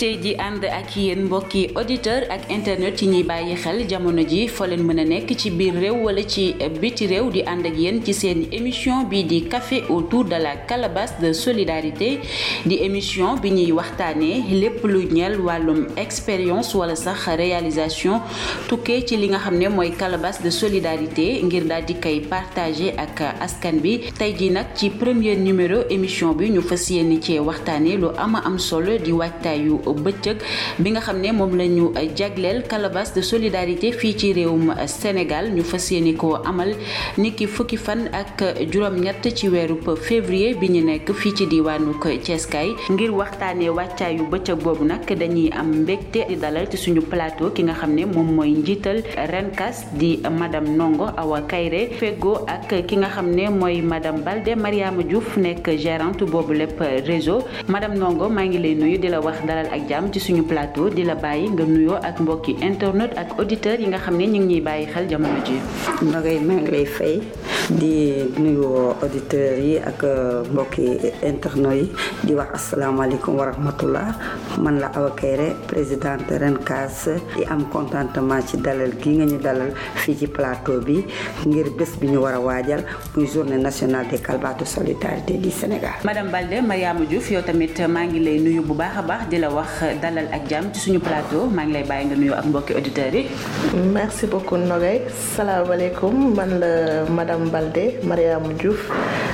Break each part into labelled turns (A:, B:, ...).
A: mbégte di ànd ak yéen mbokki auditeur ak internet yi ñuy bàyyi xel jamono ji foo leen mën a nekk ci biir réew wala ci biti réew di ànd ak yéen ci seen émission bi di café autour de la calebasse de solidarité di émission bi ñuy waxtaanee lépp lu ñeel wàllum expérience wala sax réalisation tukkee ci li nga xam ne mooy calebasse de solidarité ngir daal di koy partager ak askan bi tey ji nag ci premier numéro émission bi ñu fas yéene ci waxtaanee lu am solo di waajtaayu bëccëg bi nga xam ne moom la ñu jagleel calebasse de solidarité fii ci réewum Sénégal ñu fas yéene ko amal niki fukki fan ak juróom-ñett ci weeru février bi ñu nekk fii ci diwaanu Thiès Kaay ngir waxtaanee waajtaayu bëccëg boobu nag dañuy am mbégte di dalal ci suñu plateau ki nga xam ne moom mooy njiital RENCAS di madame Ndongo Awa Kairé feggoo ak ki nga xam ne mooy madame Balde Mariama Diouf nekk gérante boobu lépp réseau madame Ndongo maa ngi lay nuyu di la wax dalal ak jàmm ci suñu plateau di la bàyyi nga nuyoo ak mbokki internet ak auditeurs yi nga xam ne ñu ngi ñuy bàyyi xel jamono ji.
B: Nogay maa ngi lay fay di nuyu auditeurs yi ak mbokki internet yi di wax asalaamaaleykum wa rahmatullah man la Awa Kairé présidente RENCAS di am contentement ci dalal gi nga ñu dalal fii ci plateau bi ngir bés bi ñu war a waajal muy journée nationale des calebasses de solidarité du Sénégal.
A: madame Balde Mariama Diouf yow tamit maa ngi lay nuyu bu baax a baax di la wax dalal ak jàmm ci suñu plateau maa ngi lay bàyyi nga nuyu ak mbokki auditeurs yi.
C: merci beaucoup Nogay salaamaaleykum man la madame Balde Mariama Diouf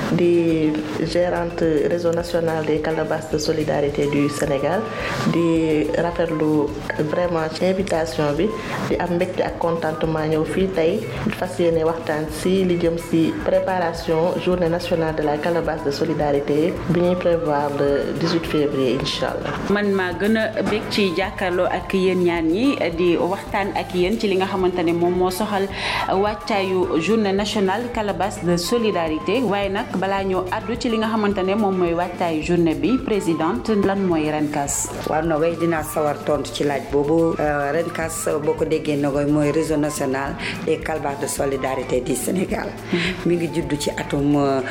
C: di gérante réseau national des calebasses de solidarité du Sénégal di rafetlu vraiment ci invitation bi di am mbégte ak contentement ñëw fii tey fas yéene waxtaan si li jëm si préparation journée nationale de la calebasse de solidarité bi ñuy prévoir le 18 février incha allah.
A: man maa gën a bég ci jàkkaarloo ak yéen ñaan ñi di waxtaan ak yéen ci li nga xamante ne moom moo soxal wàccaayu journée nationale calebasse de solidarité waaye nag balaa ñoo àddu ci li nga xamante ne moom mooy wàccaayu journée bi présidente lan mooy RENCAS.
B: waaw Nogay dinaa sawar tontu ci laaj boobu RENCAS boo ko déggee Nogay mooy réseau national des calebasses de solidarité du Sénégal mi ngi juddu ci atum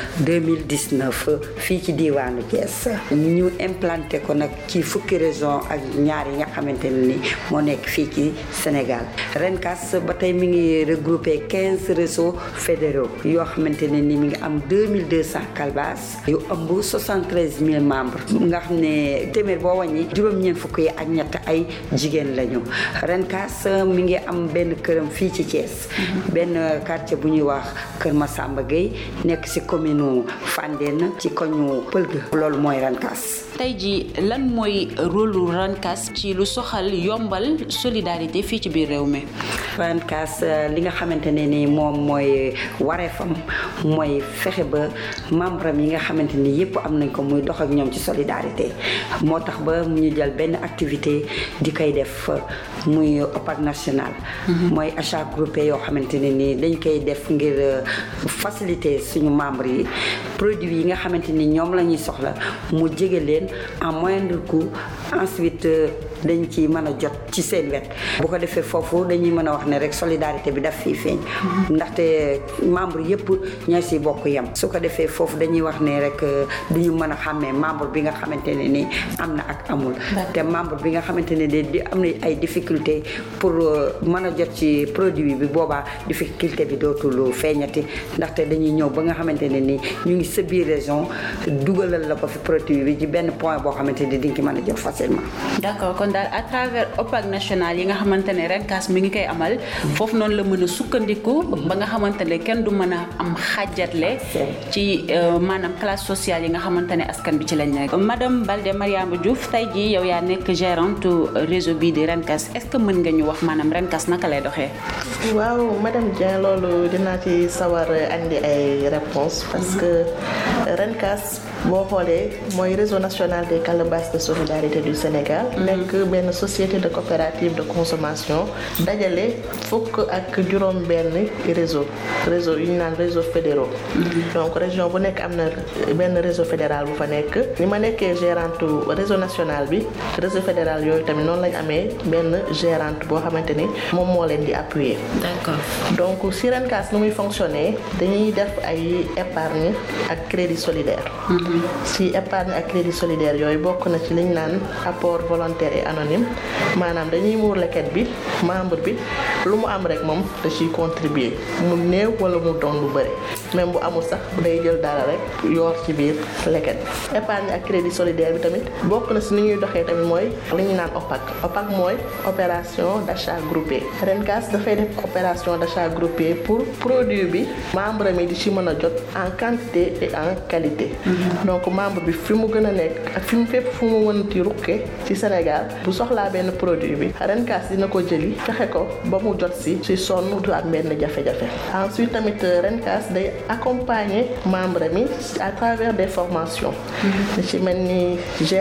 B: 2019 fii ci diwaanu Thiès ñu implanté ko nag ci fukki région ak ñaar yi nga xamante ne ni moo nekk fii ci Sénégal RENCAS ba tey mi ngi regroupé 15 réseaux fédéraux yoo xamante ne ni mi ngi am 2200 calebasses yu ëmb 73 000 membres nga xam ne téeméer boo wàññi juróom-ñeent fukk yi ak ñett ay jigéen lañu RENCAS mi ngi am benn këram fii ci Thiès benn quartier bu ñuy wax Kër Massamba Gueye nekk ci commune Fandène ci koñu Pël ga loolu mooy RENCAS.
A: tey ji lan mooy rôle lu RENCAS ci lu soxal yombal solidarité fii ci biir réew mi.
B: RENCAS li nga xamante ne ni moom mooy wareefam mooy fexe ba membre am yi nga xamante ni yépp am nañ ko muy dox ak ñoom ci solidarité moo tax ba mu ñu jël benn activité di koy def muy OPAC national mooy achat groupé yoo xamante ne ni dañ koy def ngir faciliter suñu membres yi produits yi nga xamante ni ñoom la ñuy soxla mu jege leen en moindre coût ensuite dañ ci mën a jot ci seen wet bu ko defee foofu dañuy mën a wax ne rek solidarité bi daf fii feeñ ndaxte membre yépp ñoo si bokk yem su ko defee foofu dañuy wax ne rek duñu mën a xàmmee membre bi nga xamante ne ni am na ak amul te membre bi nga xamante ne di am na ay difficulté pour mën a jot ci produit bi boobaa difficulté bi dootul feeñati ndaxte dañuy ñëw ba nga xamante ne ni ñu ngi sa biir région dugalal la ko fi produit bi ci benn point boo xamante ne di nga ci mën a jot facilement.
A: d'accord kon daal à travers OPAC national yi nga xamante ne RENCAS mi ngi koy amal foofu noonu la mën a sukkandiku ba nga xamante ne kenn du mën a am xàjjatle ci maanaam classe sociale yi nga xamante ne askan bi ci lañ nekk. madame Balde Mariama Diouf tey jii yow yaa nekk gérante réseau bii di RENCAS est-ce que mën nga ñu wax maanaam RENCAS naka lay doxee.
C: waaw madame Dieng loolu dinaa ci sawar andi ay réponses parce que RENCAS boo xoolee mooy réseau national des calebasses de solidarité du Sénégal nekk benn société de coopérative de consommation dajale fukk ak juróom benn réseau yu ñu naan réseau fédéraux donc région bu nekk am na benn réseau fédéral bu fa nekk ni ma nekkee gérante réseau national bi réseau fédéral yooyu tamit noonu lañ amee benn gérante boo xamante ni moom moo leen di appuyer.
A: D'accord.
C: donc si RENCAS nu muy fonctionner dañuy def ay épargne ak crédit solidaire. si épargne ak crédit solidaire yooyu bokk na ci liñ naan apport volontaire et anonyme maanaam dañuy muur leket bi membre bi lu mu am rek moom da ciy contribuer mu néew wala mu doon lu bëri même bu amul sax day jël dara rek yoor ci biir leket bi. épargne ak crédit solidaire bi tamit bokk na si ni ñuy doxee tamit mooy li ñu naan OPAC. OPAC mooy opération d'achat groupé. RENCAS dafay def opération d'achat groupé pour produit bi membre mi di ci mën a jot en quantité et en qualité. donc membre bi fi mu gën a nekk ak fi mu fépp fu mu mënti rukke ci Sénégal bu soxlaa benn produit bi RENCAS dina ko jëli fexe ko ba mu jot si sonn du am benn jafe-jafe. ensuite tamit RENCAS day accompagner membre mi à travers des formations. ci mel ni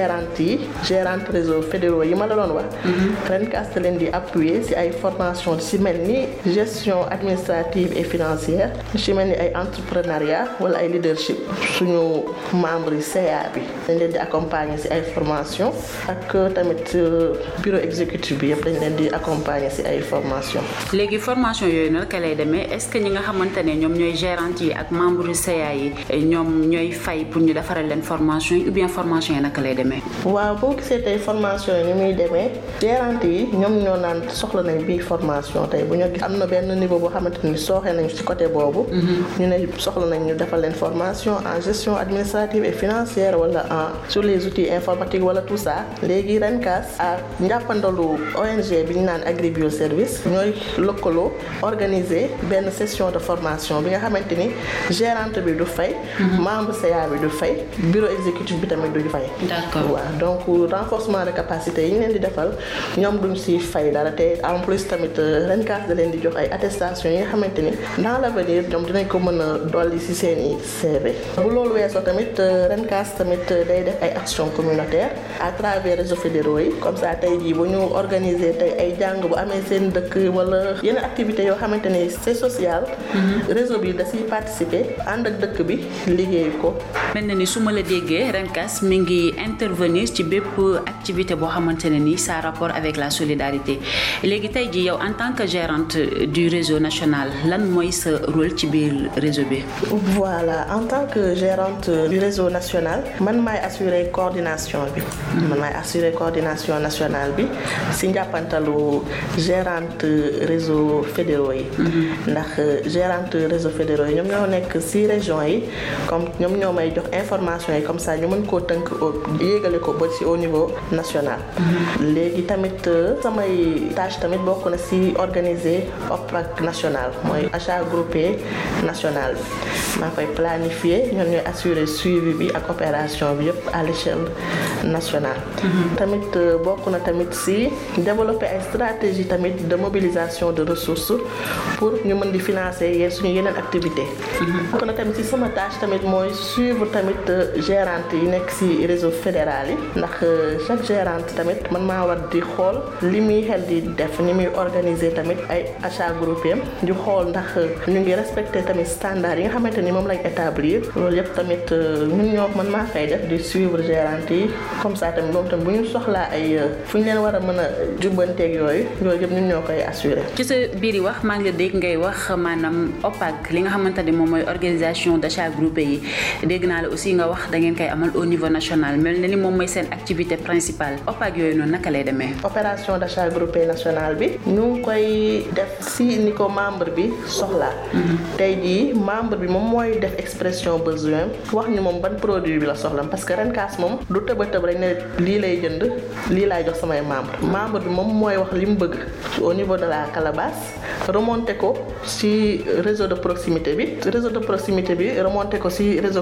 C: gérante réseau fédéraux yi ma la doon wax. RENCAS da leen di appuyer ci ay formations ci mel ni gestion administrative et financière ci mel ni ay entrepreneuriat wala ay leadership suñu membre yi CA bi dañ leen di accompagner ci ay formations ak tamit bureau exécutif bi yëpp dañ leen di accompagner ci ay formations.
A: léegi formation yooyu naka lay demee est-ce que ñi nga xamante ne ñoom ñooy gérante yi ak membre yu CA yi ñoom ñooy fay pour ñu defaral leen formation yi ou bien formation yi naka lay demee.
C: waaw boo gisee tey formation yi ni muy demee gérante yi ñoom ñoo naan soxla nañ bii formation tey bu ñu gis am na benn niveau boo xamante ni sooxee nañ ci côté boobu. ñu ne soxla nañ ñu defal leen formation en gestion administrative et financière wala sur les outils informatiques wala tout ça léegi RENCAS ak njàppandalu ONG bi ñu naan Agribio Service ñooy lëkkaloo organiser benn session de formation bi nga xamante ni gérante bi du fay. membre CA bi du fay bureau exécutif bi tamit du fay.
A: D'accord.
C: waaw donc renforcement de capacité yi ñu leen di defal ñoom duñ si fay dara te en plus tamit RENCAS da leen di jox ay attestations yi nga xamante ni dans l'avenir ñoom dinañ ko mën a dolli si seen i CV. bu loolu weesoo tamit RENCAS tamit day def ay actions communautaires à travers réseaux fédéraux yi comme ça tey jii bu ñu organiser tey ay jàng bu amee seen dëkk wala yenn activités yoo xamante ni c'est social. réseau bi da siy participer ànd ak dëkk bi liggéey ko.
A: mel na ni su ma la déggee RENCAS mi ngi intervenir ci bépp activité boo xamante ne ni ça rapport avec la solidarité léegi tey jii yow en tant que gérante du réseau national lan mooy sa rôle ci biir réseau bi.
C: voilà en tant que gérante du réseau national man maay assurer coordination bi. man maay assurer coordination nationale bi si njàppantalu gérante réseau fédéraux yi. ndax gérante réseau fédéraux yi ñoom ñoo nekk si région yi comme ñoom ñoo may jox information yi comme ça ñu mën koo tënk yéegale ko ba ci au niveau national. léegi tamit samay tâche tamit bokk na ci organiser OPAC national mooy achat groupé national bi maa koy planifier ñoom ñooy assurer suivi bi ak opération bi yëpp à l'échelle nationale. tamit bokk na tamit ci développer ay stratégie tamit de mobilisation de ressources pour ñu mën di financer suñu yeneen activité bokk na tamit ci sama tâche tamit mooy suivre tamit gérante yi nekk ci réseau fédéral yi ndax chaque gérante tamit man maa war di xool li muy xel di def ni muy organiser tamit ay achat groupé di xool ndax ñu ngi respecter tamit standard yi nga xamante ni moom lañ établir loolu yëpp tamit ñun ñoo man maa fay def di suivre gérante yi comme ça tamit moom tamit bu ñu soxlaa ay fu ñu leen war a mën a jubbanteeg yooyu yëpp ñun ñoo koy assurer.
A: ci sa biir yi wax maa ngi la dégg ngay wax maanaam OPAC li nga xamante ni moom mooy organisation d'achat groupé yi dégg naa la aussi nga wax da ngeen koy amal au niveau national mel na ni moom mooy seen activité principale OPAC yooyu noonu naka lay demee.
C: opération d'achat groupé national bi ñu ngi koy def si ni ko membre bi soxlaa. tey jii membre bi moom mooy def expression besoin wax ñu moom ban produit bi la soxla parce que RENCAS moom du tëb a tëb rek ne lii lay jënd lii laay jox samay membre bi moom mooy wax li mu bëgg au niveau de la calebasse remonter ko ci réseau de proximité bi remonter ko ci réseau communaux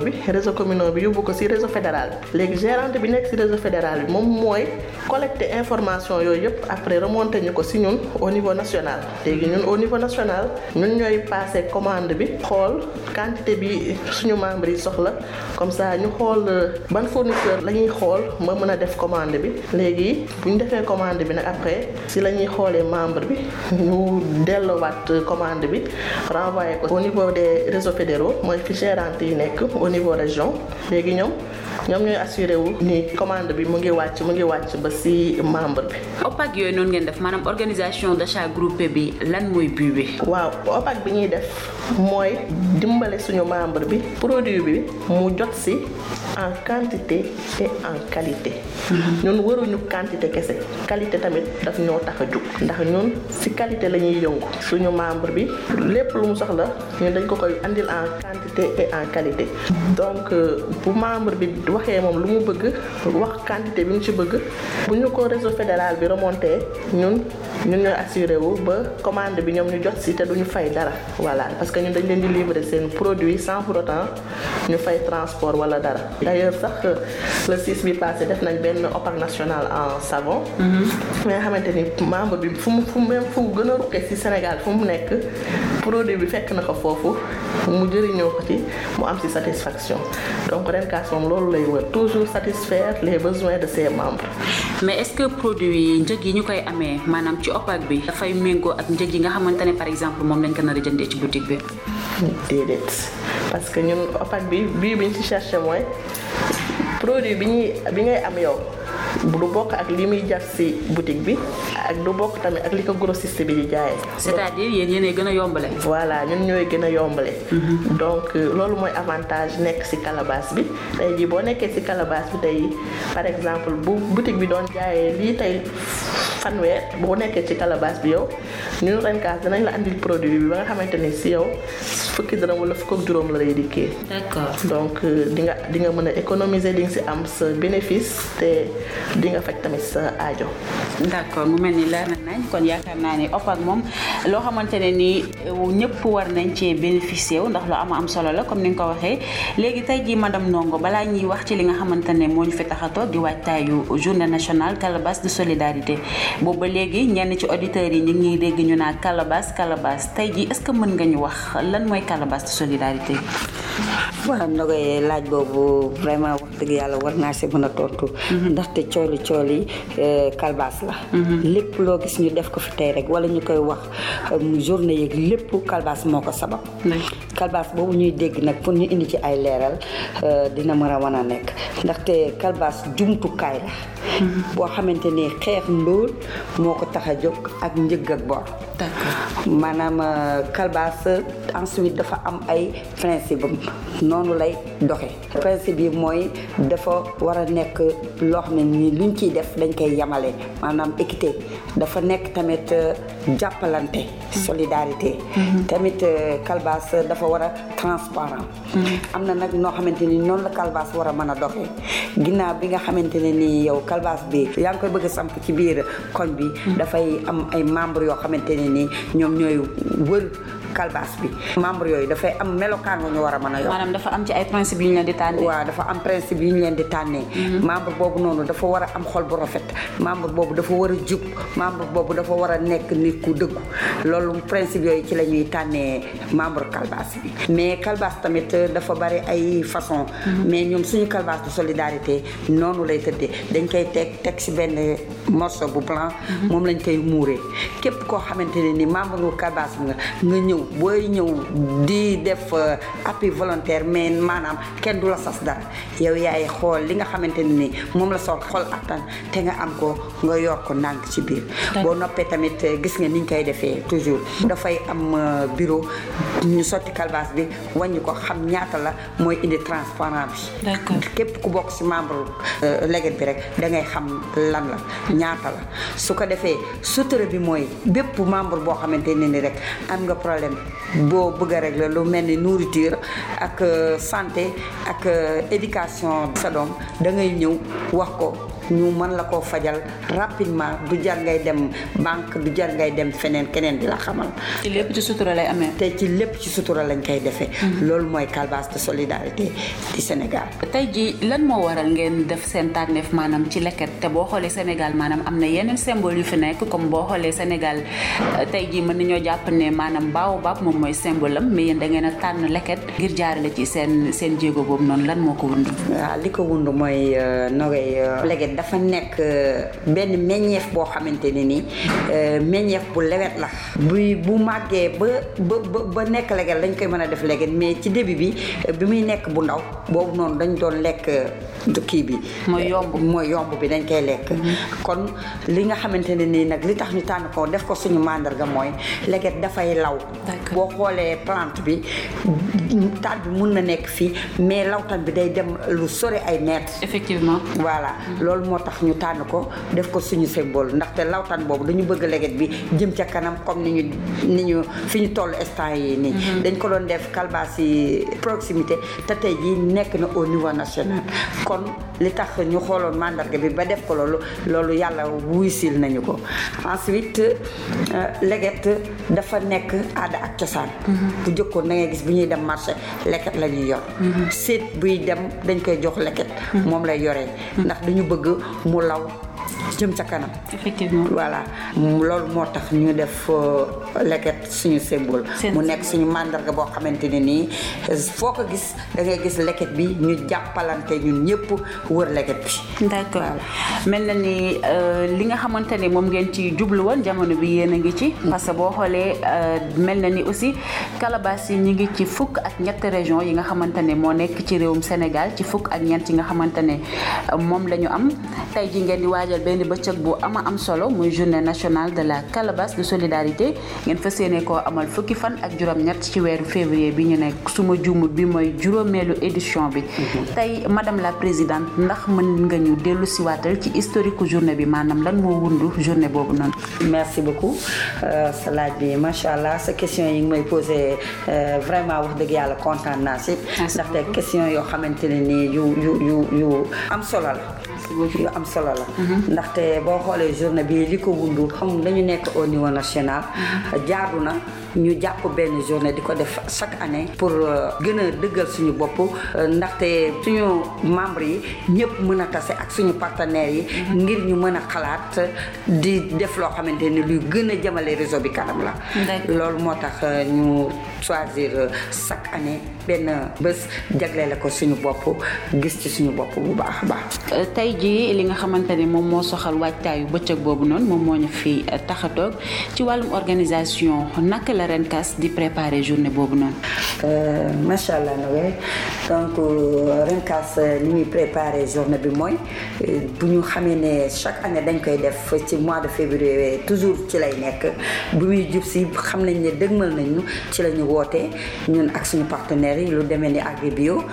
C: bi réseau communaux bi yóbbu ko ci réseau fédéral bi léegi gérante bi nekk ci réseau fédéral bi moom mooy collecter information yooyu yëpp après remonter ñu ko ci ñun au niveau national léegi ñun au niveau national ñun ñooy passer commande bi xool quantité bi suñu membres yi soxla comme ça ñu xool ban fournisseur la ñuy xool ma mën a def commande bi léegi bu ñu defee commande bi nag après ci la ñuy xoolee membre bi ñu delloowaat commande bi renvoyer ko au niveau des réseaux fédéraux mooy fi gérante yi nekk au niveau région léegi ñoom ñooy assuré wu ni commande bi mu ngi wàcc ba ci membre bi.
A: OPAC yooyu noonu ngeen def maanaam organisation d'achat groupé bi lan mooy but bi.
C: waaw OPAC bi ñuy def mooy dimbale suñu membre bi produit bi mu jot ci en quantité et en qualité. ñun waruñu quantité kese qualité tamit daf ñoo tax a jóg ndax ñun ci qualité la ñuy yëngu suñu membre bi lépp lu mu soxla ñun dañ ko koy andil en quantité et en qualité donc bu membre bi waxee moom lu mu bëgg wax quantité bi mu ci bëgg bu ñu ko réseau fédéral bi remonté ñun ñooy assuré wu ba commande bi ñoom ñu jot ci te duñu fay dara voilà parce que ñun dañ leen di livrer seen produit sans pour autant ñu fay transport wala dara d'ailleurs sax le 6 bi passé def nañ benn OPAC national en savon mais nga xamante ni membre bi fu gën a rukkee ci Sénégal fu mu nekk produit bi fekk na ko foofu mu jëriñoo ko ci mu am ci satisfaction donc Renkas moom loolu lay wër toujours satisfaire les besoins de ses membres.
A: mais est-ce que produit yi njëg yi ñu koy amee maanaam ci OPAC bi dafay méngoo ak njëg yi nga xamante ne par exemple moom lañ ko nar a jëndee ci boutique bi.
C: déedéet parce que ñun OPAC bi ñu ci cherché mooy produit bi ngay am yow du bokk ak li muy jar ci boutique bi ak du bokk tamit ak li ko grossiste bi di jaayee.
A: c'est-à-dire yéenay gën a yombale.
C: voilà ñun ñooy gën a yombale. donc loolu mooy avantage nekk ci calebasse bi tey jii boo nekkee ci calebasse bi tey par exemple bu boutique bi doon jaayee lii tey fanweer boo nekkee ci calebasse bi yow ñun Renkas dinañ la andil produit bi ba nga xamante ni ci yow fukki dërëm wala fukk ak juróom la lay dikkee.
A: d'accord
C: donc di nga mën a économiser di nga ci am sa bénéfice te di nga faj tamit sa aajo.
A: d'accord mu mel ni leer nañ kon yaakaar naa ne OPAC moom loo xamante ne ni ñëpp war nañ cee bénéficier wu ndax lu am solo la comme ni nga ko waxee léegi tey jii madame Ndongo balaa ñuy wax ci li nga xamante ne moo ñu fi tax a toog di waajtaayu journée nationale calebasse de solidarité boobu ba léegi ñenn ci auditeurs yi ñu ngi dégg ñu naan calebasse tey jii est-ce que mën nga ñu wax lan mooy calebasse de solidarité.
B: waaw Ndogoy laaj boobu vraiment wax dëgg yàlla war naa si mën a tontu. ndaxte cooli calebasse la. lépp loo gis ñu def ko fi tey rek wala ñu koy wax journée yeeg lépp calebasse moo ko sabab. calebasse boobu ñuy dégg nag pour ñu indi ci ay leeral dina mën a nekk ndaxte calebasse jumtukaay la. boo xamante ni xeex ndóol moo ko tax a jóg ak njëg ak bor. maanaam calebasse ensuite dafa am ay principe noonu lay doxe principe yi mooy dafa war a nekk loo xam ne ni luñ ciy def dañ koy yamale maanaam équité dafa nekk tamit jàppalante solidarité tamit calebasse dafa war a transparent am na nag noo xamante ni noonu la calebasse war a mën a doxee ginnaaw bi nga xamante ne ni yow calebasse bi yaa ngi koy bëgg a samp ci biir koñ bi dafay am ay membres yoo xamante ne ni ñoom ñooy wër calebasse bi membre yooyu dafay am melokaan wu ñu war a mën a yor.
A: maanaam dafa am ci ay principe yu ñu leen di tànnee.
B: waaw dafa am principe yu ñu leen di tànnee. membre boobu noonu dafa war a am xol bu rafet membre boobu dafa war a jub membre boobu dafa war a nekk nit ku dëggu loolu principe yooyu ci la ñuy tànnee membre calebasse bi. mais calebasse tamit dafa bari ay façon mais ñoom suñu calebasse de solidarité noonu lay tëddee dañ koy teg ci benn morceau bu blanc moom lañ koy muuree képp koo xamante ne ni membre bu calebasse bi nga ñëw booy ñëw di def appui volontaire mais maanaam kenn du la sas dara yow yaay xool li nga xamante ne ni moom la sol xol attan te nga am ko nga yor ko ndànk ci biir boo noppee tamit gis nga niñ koy defee toujours dafay am bureau ñu sotti calebasse bi wàññi ko xam ñaata la mooy indi transparent bi képp ku bokk ci membre léget bi rek da ngay xam lan la ñaata la su ko defee sutura bi mooy bépp membre boo xamante ne ni rek am nga problème boo bëgg a régler lu mel ni nourriture ak santé ak éducation sa doom da ngay ñëw wax ko ñu mën la koo fajal rapidement du jar ngay dem banque du jar ngay dem feneen keneen di la xamal.
A: ci lépp ci sutura lay amee.
B: te ci lépp ci sutura lañ koy defee. loolu mooy calebasse de solidarité du Sénégal.
A: tey jii lan moo waral ngeen def seen tànneef maanaam ci leket te boo xoolee Sénégal maanaam am na yeneen symbole yu fi nekk comme boo xoolee Sénégal tey jii mën nañoo jàpp ne maanaam baobab moom mooy symbole am mais yéen da ngeen a tànn leket ngir jaarale ci seen jéego boobu noonu lan moo ko wund.
B: waaw li ko wund mooy Nogay leket dafa nekk benn meññeef boo xamante ne nii meññeef bu lewet la. bu màggee ba nekk leket dañ koy mën a def leket mais ci début bi muy nekk bu ndaw boobu noonu dañ doon lekk kii bi. mooy yomb bi dañ koy lekk. kon li nga xamante ne nii nag li tax ñu tànn ko def ko suñu màndarga mooy leket dafay law. boo xoolee plante bi taat bi mun na nekk fii mais lawtan bi day dem lu sore ay mètres.
A: effectivement.
B: voilà loolu moo tax ñu tànn ko def ko suñu symbole ndaxte lawtan boobu dañu bëgg leket bi jëm ca kanam comme ni ñu fi ñu toll instant yi nii. dañ ko doon def calebasse yi proximité te tey jii nekk na au niveau national kon li tax ñu xooloon mandarga bi ba def ko loolu yàlla wuysil nañu ko. ensuite leket dafa nekk aada ak cosaan. bu jëkkoon da ngay gis bu ñuy dem marché leket la ñuy yor. seet buy dem dañ koy jox leket. moom lay yoree ndax dañu bëgg mu law jëm ca kanam.
A: effectivement.
B: voilà loolu moo tax ñu def leket suñu symbole. mu nekk suñu mandarga boo xamante ne nii foo ko gis da ngay gis leket bi ñu jàppalante ñun ñëpp wër leket bi.
A: d'accord mel na ni li nga xamante ne moom ngeen ci jublu woon jamono bi yéen a ngi ci. parce que boo xoolee mel na ni aussi calebasse yi ñu ngi ci fukk ak ñett région yi nga xamante ne moo nekk ci réewum Sénégal ci fukk ak ñeent yi nga xamante ne moom la ñu am tey ji ngeen di waajal benn bëccëg bu am solo muy journée nationale de la calebasse de solidarité ngeen fas yéene koo amal fukki fan ak juróom-ñett ci weeru février bi ñu nekk suma juumut bi mooy juróomeelu édition bi. tey madame la présidente ndax mën nga ñu dellu si waatal ci historique journée bi maanaam lan moo wundu journée boobu noonu.
B: merci beaucoup sa laaj bi macha allah sa question yi ngi may posé vraiment wax dëgg yàlla kontaan naa si. ndaxte question yoo xamante ne nii yu am solo la. yu am solo la. ndaxte boo xoolee journée bi li ko wundu xam dañu nekk au niveau national. jaadu na ñu jàpp benn journée di ko def chaque année pour gën a dëggal suñu bopp ndaxte suñu membres yi ñëpp mën a tase ak suñu partenaires yi ngir ñu mën a xalaat di def loo xamante ni luy gën a jëmale réseau bi kanam la. loolu moo tax ñu choisir chaque année benn bés jagleel ko suñu bopp gis ci suñu bopp bu baax a baax.
A: tey jii li nga xamante ne moom moo soxal waajtaayu bëccëg boobu noonu moom moo ñu fi tax a toog ci wàllum organisation naka la RENCAS di préparer journée boobu noonu.
B: macha allah Noé donc RENCAS ni muy préparer journée bi mooy bu ñu xamee ne chaque année dañ koy def ci mois de février toujours ci lay nekk bu muy jub si xam nañ ne dëgmal nañu ci la ñu wootee ñun ak suñu partenaires yi lu demee ni Agribio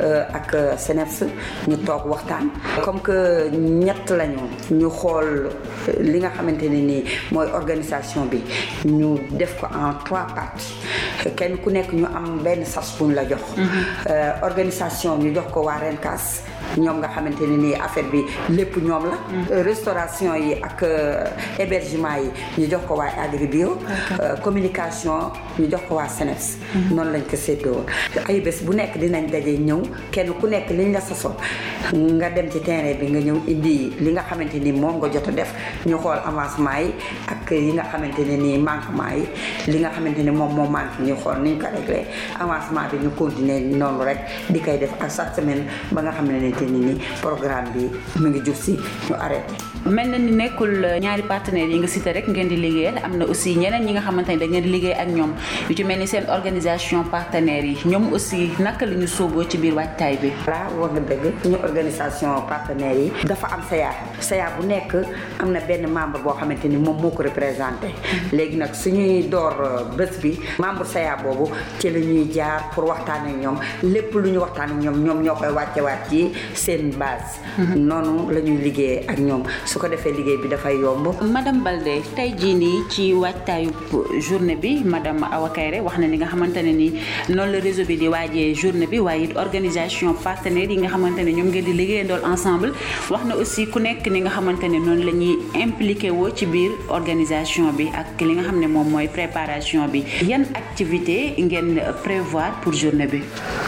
B: ak SNEIPS ñu toog waxtaan. comme que ñett lañu ñu xool li nga xamante ne nii mooy organisation bi ñu def ko en 3 parties kenn ku nekk ñu am benn sas buñ la jox. organisation ñu jox ko waa RENCAS ñoom nga xamante ne nii affaire bi lépp ñoom la. restauration yi ak hébergement yi ñu jox ko waa Agribio. communication ñu jox ko waa SNEIPS. noonu lañ ko séddoo ay bés bu nekk dinañ daje ñëw kenn ku nekk liñ la sasoo nga dem ci terrain bi nga ñëw indi li nga xamante ni moom nga jot a def ñu xool avancement yi ak yi nga xamante ne nii manquement yi li nga xamante ni moom moo manque ñu xool ni ñu ko réglé avancement bi ñu continuer noonu rek di koy def ak chaque semaine ba nga xamante ni nii programme bi mu ngi jub si ñu arrêté.
A: mel na ni nekkul ñaari partenaires yi nga cité rek ngeen di liggéeyal am na aussi ñeneen ñi nga xamante ne da ngeen di liggéey ak ñoom yu ci mel ni seen organisation partenaires yi ñoom aussi naka la ñu sóoboo ci biir waajtaay bi.
B: voilà wax nga dëgg suñu organisation partenaires yi dafa am SEA bu nekk am na benn membre boo xamante ni moom moo ko représenté léegi nag suñuy door bés bi membre saya boobu ci la ñuy jaar pour waxtaan ak ñoom lépp lu ñu waxtaan ak ñoom ñoo koy wàccewaat ci seen base. noonu la ñuy liggéey ak ñoom su ko defee liggéey bi dafay yomb.
A: madame Baldé tey jii nii ci waajtaayu journée bi madame Awa Kairé wax na li nga xamante ne ni noonu la réseau bi di waajee journée bi waaye it organisation partenaires yi nga xamante ne ñoom ngeen di liggéeyandool ensemble wax na aussi ku nekk ni nga xamante ne noonu la ñuy impliqué woo ci biir organisation bi ak li nga xam ne moom mooy préparation bi yan activité ngeen prévoir pour journée bi.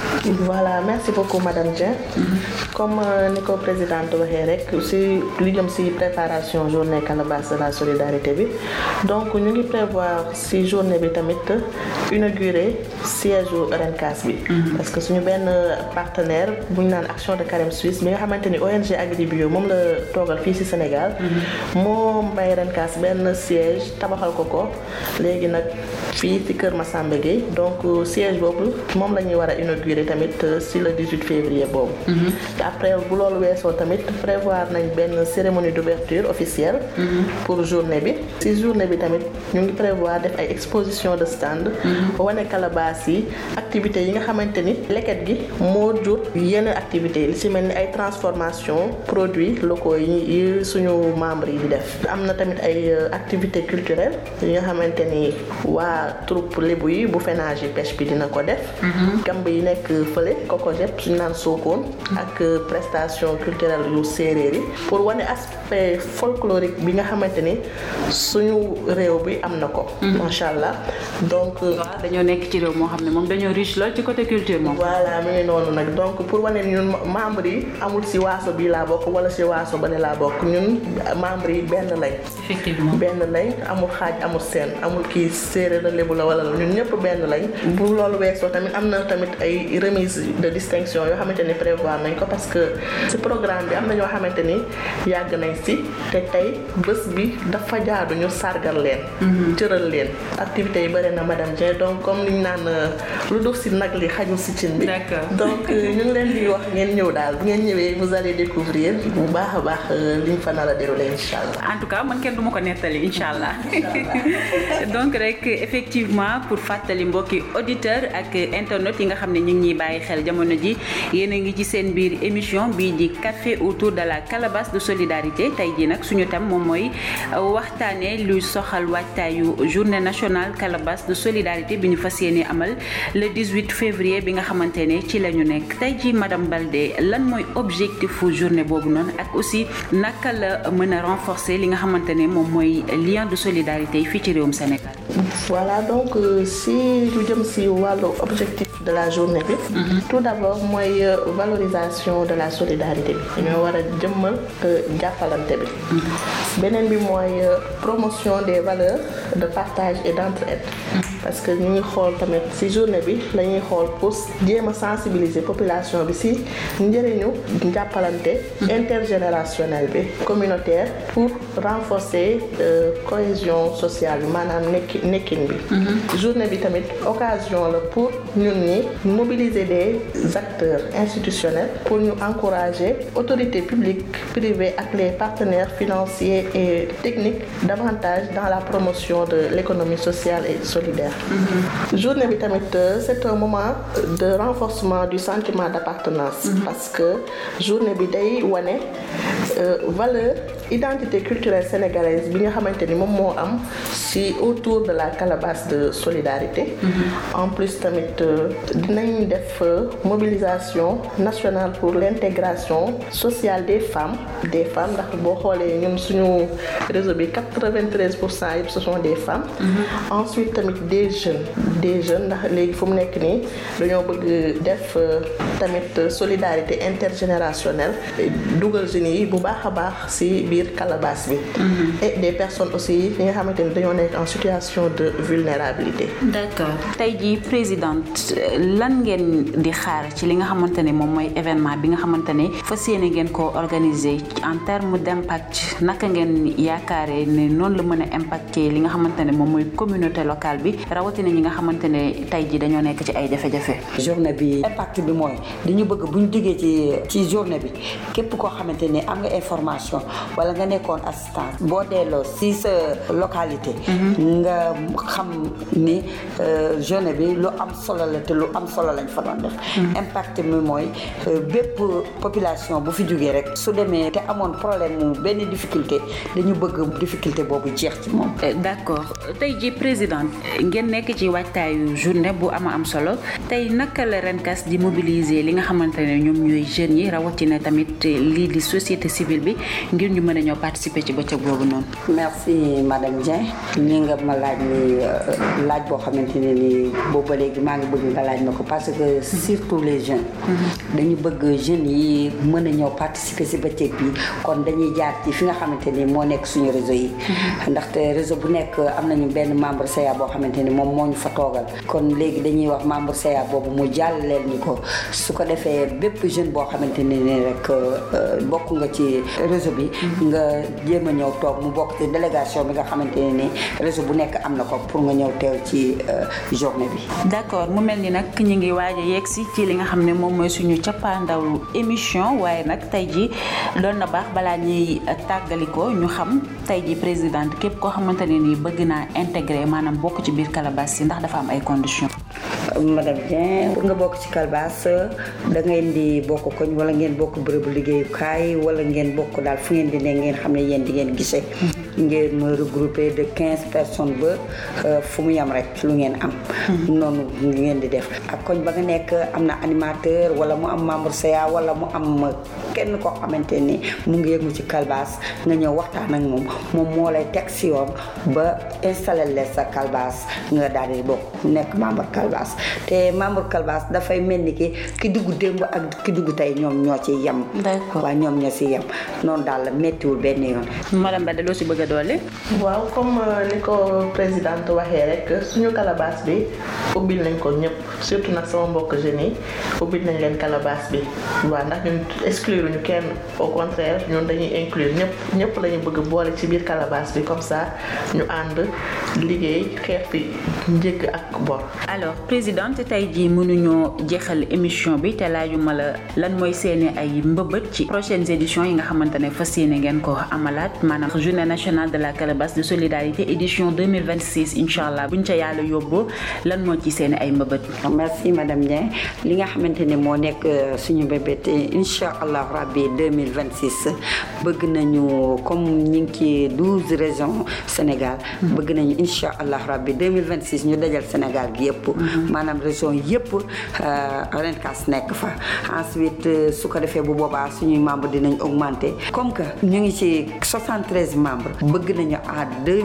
C: Voilà, merci beaucoup Madame Dieng. Comme ni ko présidente waxee rek si lu jëm si préparation journée Calebasse de la solidarité bi donc ñu ngi prévoir si journée bi tamit inaugurer siège u RENCAS bi. Parce que suñu benn partenaire bu ñu naan Action de Carême Suisse bi nga xamante ni ONG Agribio moom la toogal fii si Sénégal moo may RENCAS benn siège tabaxal ko léegi nag fii ci Kër Massamba Gueye donc siège boobu moom la ñuy war a inaugurer tamit si le 18 février boobu. Après bu loolu weesoo tamit prévoir nañ benn cérémonie d'ouverture officielle pour journée bi. Si journée bi tamit ñu ngi prévoir def ay exposition de stand wane calebasse yi activités yi nga xamante ni leket gi moo jur yeneen activités li ci mel ni ay transformation produits locaux yi suñu membres yi di def. Am na tamit ay activités culturelles yi nga xamante ni waa troupe lébu yi bu FENAGI pêche bi dina ko def. Gamb yi nekk fële Kokojep suñu naan Sokone ak prestation culturelle yu séeréer yi pour wane aspect folklorique bi nga xamante ni suñu réew bi am na ko. macha allah donc.
A: waaw dañoo nekk ci réew moo xam ne moom dañoo riche lool ci côté culture moom.
C: voilà mi ngi noonu nag donc pour wane ñun membres yi amul si waaso bii laa bokk wala si waaso ba ne laa bokk ñun membres yi benn lañ.
A: effectivement
C: benn lañ amul xaaj amul seen amul kii séeréer la lébu la wala ñun ñëpp benn lañ. bu loolu weesoo tamit am na tamit ay remise de distinction yoo xamante ni prévoir nañ ko parce que ci programme bi am na ñoo xamante ni yàgg nañ ci te tey bés bi dafa jaadu ñu sargal leen. cëral leen activités yi bëri na madame Dieng donc comme ni ñu naan lu duf ci nag li xajul ci cin bi.
A: d'accord
C: donc ñu ngi leen di wax ngeen ñëw daal bu ngeen ñëwee vous allez découvrir bu baax a baax liñ fa nar a déroulé incha allah.
A: en tout cas man kenn du ma ko nettali incha allah donc rek effectivement pour fàttali mbokki auditeur ak internet yi nga xam ne ñu ngi ñuy bàyyi xel jamono ji yéen a ngi ci seen biir émission bii di café autour de la calebasse de solidarité tey jii nag suñu tam moom mooy waxtaanee luy soxal waajtaayu journée nationale calebasse de solidarité bi ñu fas yéene amal le 18 février bi nga xamante ne ci la ñu nekk tey jii madame Baldé lan mooy objectifu journée boobu noonu ak aussi naka la mën a renforcer li nga xamante ne moom mooy lien de solidarité yi fii ci réewum Sénégal.
C: Voilà donc si lu jëm si wàllu objectif de la journée bi. Tout d'abord mooy valorisation de la solidarité bi dañoo war a jëmmal jàppalante bi. beneen bi mooy promotion des valeurs de partage et d'entraide. parce que ñu ngi xool tamit ci journée bi la ñuy xool pour jéem a sensibiliser population bi ci njëriñu jàppalante intergénérationnel bi communautaire pour renforcer cohésion sociale bi maanaam nekkin bi. journée bi tamit occasion la pour ñun ñi mobiliser des acteurs institutionnels pour ñu encourager autorités publiques privées ak les partenaires financiers et techniques davantage dans la promotion de l'économie sociale et solidaire. Journée bi tamit c'est un moment de renforcement du sentiment d'appartenance. Parce que journée bi day wane valeur identité culturelle sénégalaise bi nga xamante ni moom moo am ci autour de la calebasse de solidarité. En plus tamit dinañ def mobilisation nationale pour l'intégration sociale des femmes ndax boo xoolee ñun suñu réseau bi 93% yëpp ce sont des femmes. Ensuite tamit des jeunes ndax léegi fu mu nekk nii dañoo bëgg def tamit solidarité intergénérationnelle dugal jeunes yi bu baax a baax ci biir calebasse bi. Et des personnes aussi yi nga xamante ni dañoo nekk en situation de vulnérabilité.
A: D'accord tey jii présidente lan ngeen di xaar ci li nga xamante ne moom mooy événement bi nga xamante ne fas yéene ngeen ko organiser en terme d'impact naka ngeen yaakaaree ne noonu la mën a impacter li nga xamante ne moom mooy communauté locale bi rawatina ñi nga xamante ne tey jii dañoo nekk ci ay jafe-jafe.
B: journée bi impact bi mooy dañu bëgg bu ñu duggee ci journée bi képp koo xamante ni am nga information wala nga nekkoon assistance boo delloo si sa localité nga xam ni journée bi lu am solo la te lu am solo lañ fa doon def impact mi mooy bépp population bu fi jógee rek su demee te amoon problème mu benn difficulté dañu bëgg difficulté boobu jeex ci moom.
A: D'accord tey ji président ngeen nekk ci waajtaayu journée bu am solo tey naka la RENCAS di mobiliser li nga xamante ne ñoom ñooy jeunes yi rawatina tamit lii di société civile bi ngir ñu mën a ñëw participer ci bëccëg boobu noonu.
B: Merci madame Dieng li nga ma laaj ni laaj boo xamante ne ni boobu ba léegi maa ngi bëgg nga laaj ma ko parce que surtout les jeunes dañu bëgg jeunes yi mën a ñëw participer ci bëccëg bi kon dañuy jaar ci fi nga xamante ni moo nekk suñu réseau yi ndaxte réseau bu nekk am nañu benn membre CA boo xamante ni moom moo ñu fa toogal kon léegi dañuy wax membre CA boobu mu jàllaleel ñu ko su ko defee bépp jeune boo xamante ni rek bokk nga ci réseau bi nga jéem a ñëw toog mu bokk ci délégation bi nga xamante ne ni réseau bu nekk am na ko pour nga ñëw teew ci journée bi.
A: D'accord mu mel ni nag ñu ngi waaj a yegsi ci li nga xam ne moom mooy suñu cappaandaw émission waaye nag tey ji doon na baax balaa ñuy tàggalikoo ñu xam tey ji présidente képp koo xamante ne ni bëgg naa intégrer maanaam bokk ci biir Calabas yi ndax dafa am ay conditions.
B: Madame Dieng pour nga bokk ci Calabas da ngeen di bokk koñ wala ngeen bokk bërëbu liggéeyukaay wala ngeen bokk daal fu ngeen di ne ngeen xam ne yéen di ngeen gisee ngeen ma regroupé de 15 personnes ba fu mu yam rek lu ngeen am noonu ngeen di def ak koñ ba nga nekk am na animateur wala mu am membre CA wala mu am kenn koo xamante ni mu ngi yëngu ci Calabas nga ñëw waxtaan ak moom moo lay teg si yoon ba installé leen sa Calabas nga daal di bokk nekk membre Calabas te membre Calabas dafay mel ni ki dugg démb ak ki dugg tey ñoom ñoo ci yem.
A: D'accord
B: waaw ñoom ñoo ci yem noonu daal la méttiwul benn yoon.
A: madame Bada loo ci bëgg a doole.
C: waaw comme ni ko présidente waxee rek suñu Calabas bi ubbil nañ ko ñëpp surtout nag sama mbokk jeunes yi ubbil nañ leen Calabas bi waaw ndax ñun exclure ñu kenn au contraire ñun dañuy inclure ñëpp la ñu bëgg boole ci biir Calabas bi comme ça ñu ànd liggéey xeex fi njëkk ak bor.
A: alors présidente tey jii mënuñoo jeexal émission bi te laajuma la lan mooy seeni ay mbëbët ci prochaines éditions yi nga xamante ne fas yéene ngeen ko amalaat maanaam journée nationale de la Calabas de solidarité édition 2026 incha allah buñ ca yàlla yóbboo lan moo ci seeni ay mbëbët.
B: merci madame Dieng li nga xamante ne moo nekk suñu mbëbët incha allah rabbi 2026 bëgg nañu comme ñi ngi ci 12 régions Sénégal bëgg nañu incha allah rabbi 2026 ñu dajal Sénégal gi yëpp maanaam région yëpp RENCAS nekk fa ensuite su ko defee bu boobaa suñuy membres dinañ augmenter comme que ñu ngi ci 73 membres bëgg nañu à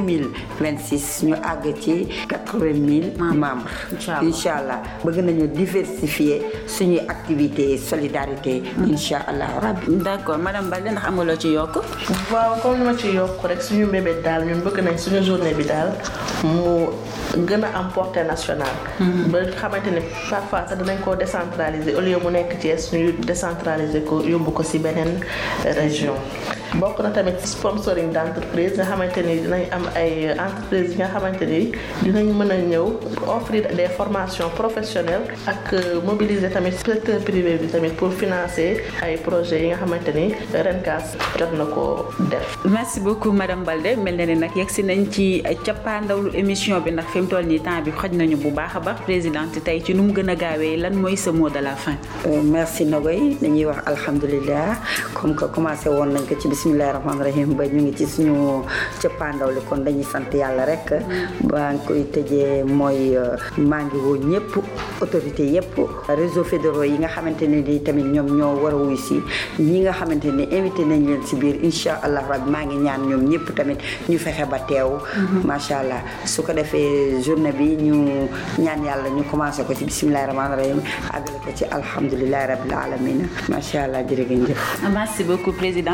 B: 2026 ñu àgg ci 80 000 membres incha allah bëgg nañu diversifier suñuy activité solidarité incha allah rabbi.
A: d'accord madame Balde ndax am nga loo ci yokk.
C: waaw comme ni ma ci yokk rek suñu mbébét daal ñun bëgg nañ suñu journée bi daal mu gën a am portée nationale. ba xamante ne parfois sax dinañ koo décentraliser au lieu mu nekk Thiès ñu décentraliser ko yóbbu ko ci beneen région. bokk na tamit sponsoring d'entreprise nga xamante ni dinañ am ay entreprises yi nga xamante ni dinañ mën a ñëw offrir des formations professionnelles ak mobiliser tamit secteur privé bi tamit pour financer ay projets yi nga xamante ni RENCAS jot na ko def.
A: merci beaucoup madame Balde mel na ne nag yegsi nañ ci cappaandawlu émission bi ndax fi mu toll nii temps bi xoj nañu bu baax a baax présidente tey ci nu mu gën a gaawee lan mooy sa mot de la fin.
B: merci Nogoy dañuy wax alhamdulilah comme que commencé woon nañ ko ci bismillahi rahmaani rahim ba ñu ngi ci suñu cappaandaw li kon dañuy sant yàlla rek ba ngi koy tëjee mooy maa ngi woo ñëpp autorité yëpp réseaux fédéraux yi nga xamante ne ni tamit ñoom ñoo war a wuy si ñi nga xamante ne invité nañ leen si biir incha allah rabbi maa ngi ñaan ñoom ñëpp tamit ñu fexe ba teew macha allah su ko defee journée bi ñu ñaan yàlla ñu commencé ko ci bismillahi rahmaani rahim àggale ko ci alhamdulilahi rabbil alamin macha allah jërëjëf.
A: merci beaucoup présidente madame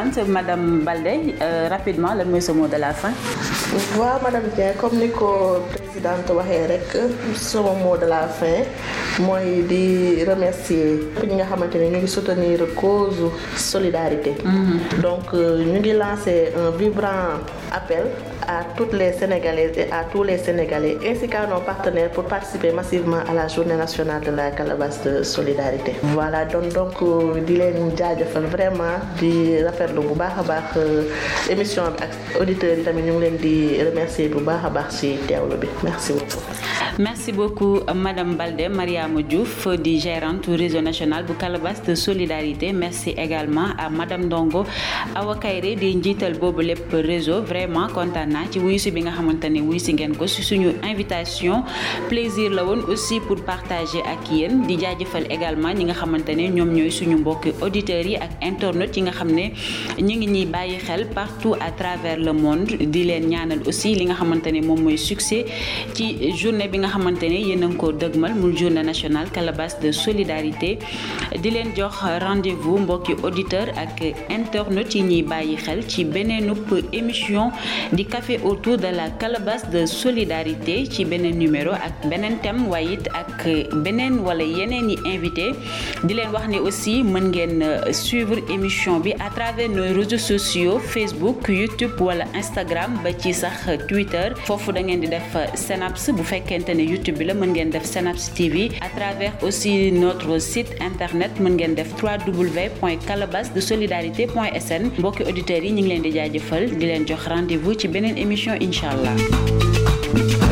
A: madame Baldé rapidement lan mooy sa mot de la fin.
C: waaw madame Dieng comme ni ko présidente waxee rek sama mot de la fin mooy di remercier ñi nga xamante ne ñu ngi soutenir cause solidarité. Donc ñu ngi lancer un vibrant appel à toutes les Sénégalaises et à tous les Sénégalais ainsi qu'à nos partenaires pour participer massivement à la journée nationale de la calebasse de solidarité. Voilà donc di leen jaajëfal vraiment di rafetlu bu baax a baax émission bi ak auditeurs yi tamit ñu ngi leen di remercier bu baax a baax ci teewlu bi merci beaucoup.
A: Merci beaucoup madame Baldé Mariama Diouf di gérante du réseau national bu calebasse de solidarité. Merci également à madame Ndongo Awa Kairé di njiital boobu lépp réseau. Vraiment kontaan naa ci wuyu si bi nga xamante ne wuyu si ngeen ko si suñu invitation plaisir la woon aussi pour partager ak yéen di jaajëfal également ñi nga xamante ne ñoom ñooy suñu mbokki auditeurs yi ak internautes yi nga xam ne ñu ngi ñuy bàyyi xel partout à travers le monde di leen ñaanal aussi li nga xamante ne moom mooy succès ci journée bi nga xamante ne yéen a ngi ko dëgmal mu journée nationale calebasse de solidarité di leen jox rendez-vous mbokki auditeurs ak internautes yi ñuy bàyyi xel ci beneenub émission di café autour de la calebasse de solidarité ci beneen numéro ak beneen thème waaye it ak beneen wala yeneen yi invité di leen wax ne aussi mën ngeen suivre émission bi à travers nos réseaux sociaux Facebook YouTube wala Instagram ba ci sax Twitter foofu da ngeen di def Synapse bu fekkente ne YouTube bi la mën ngeen def Synapse TV à travers aussi notre site internet mën ngeen def www.calebassedesolidarité.sn mbokki auditeurs yi ñu ngi leen di jaajëfal di leen jox rendez-vous ci beneen émission incha allah.